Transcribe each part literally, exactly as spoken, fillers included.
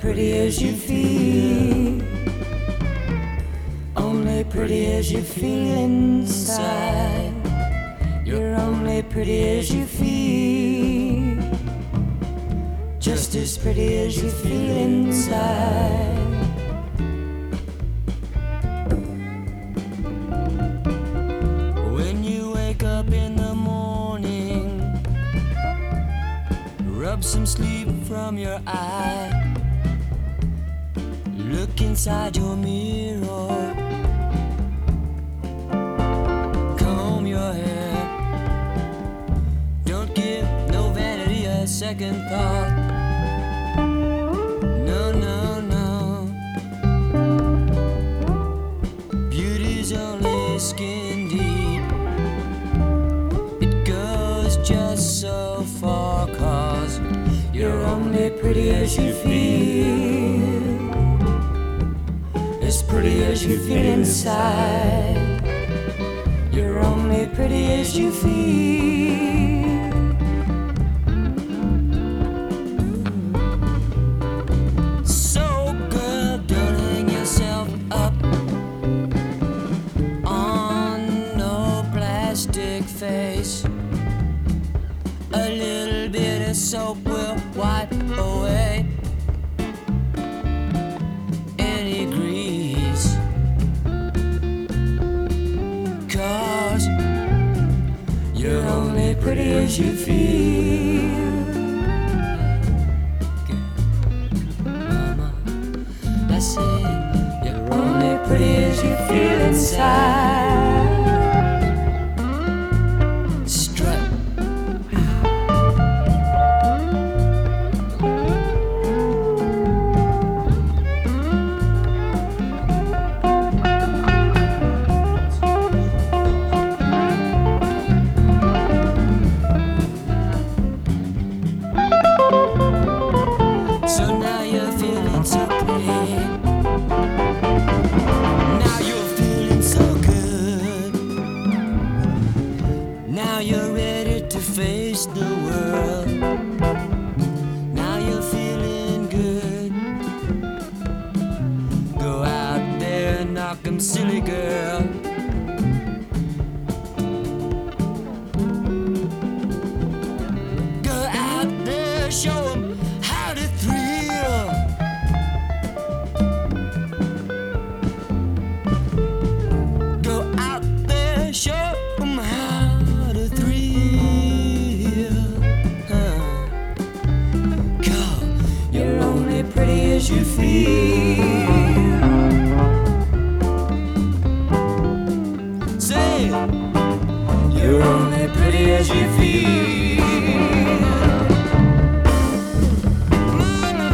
pretty as you feel, only pretty as you feel inside. You're only pretty as you feel, just as pretty as you feel inside. When you wake up in the morning, rub some sleep from your eye. Look inside your mirror, comb your hair. Don't give no vanity a second thought. No, no, no. Beauty's only skin deep. It goes just so far, 'cause you're only pretty as you feel, as pretty as you feel inside. You're only pretty as you feel. So girl, don't hang yourself up on no plastic face. A little bit of soap will wipe away any grease, 'cause you're only pretty as you feel. Mama, I said you're only pretty as you feel inside. Strut. So now you're feeling so pretty. Now you're feeling so good. Now you're ready to face the world. Now you're feeling good. Go out there and knock 'em silly, girl. Go out there, show 'em how to thrill. Go out there, show 'em how to thrill. Huh. 'Cause you're only pretty as you feel. Say, you're only pretty as you feel. Mama,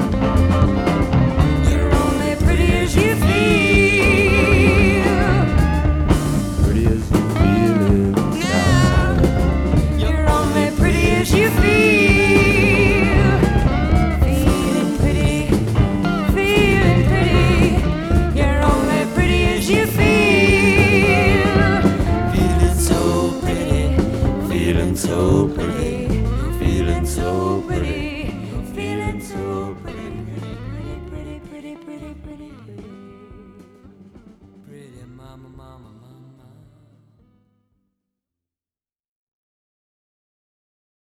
you're only pretty as you feel. Pretty as you feel inside. You're only pretty as you feel. Feeling pretty, feeling pretty. You're only pretty as you feel. Feeling so pretty, feeling so pretty, feeling so pretty.